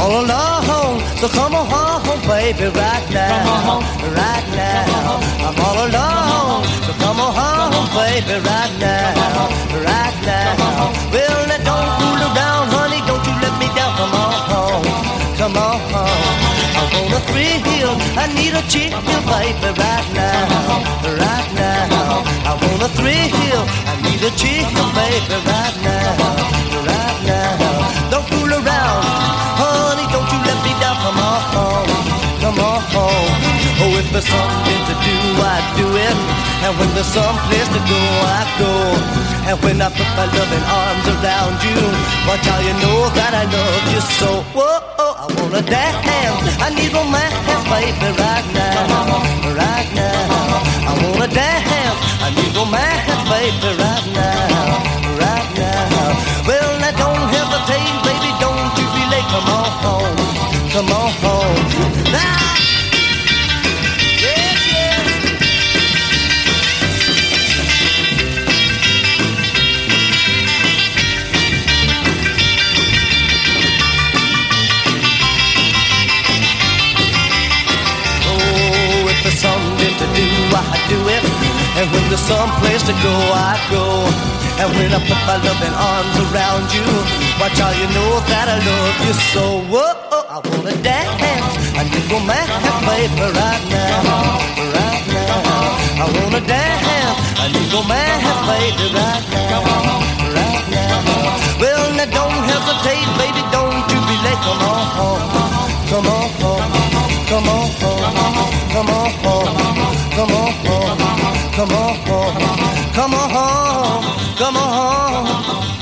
all alone. So come on home, baby, right now. Right now. I'm all alone. So come on home, baby, right now. Right now. Well, now don't fool around, honey. Don't you let me down. Come on home. Come on home. I want a thrill. I need a chill, baby, right now. Right now. I want a thrill. I need a chill, baby, right now. Right now. Don't fool around, honey. Don't you let me down. Come on home. Come on home. Oh, if there's something to do, I do it. And when there's some place to go, I go. And when I put my loving arms around you, watch how you know that I love you so. Whoa, I wanna dance. I need romance, baby, right now. Right now. I wanna dance. I need romance, baby, right now. Right now. Well, now don't hesitate, baby, don't you be late. Come on home. Come on home. Now. Something to do, I do it. And when there's some place to go, I go. And when I put my loving arms around you, watch how you know that I love you so. Whoa, I wanna dance. I need romance, baby, right now. Right now. I wanna dance. I need romance, baby, right now. Right now. Well, now don't hesitate, baby, don't you be late. Come on home. Come on home. Come on home. Come on home, come on home, come on home, come on home, come on home.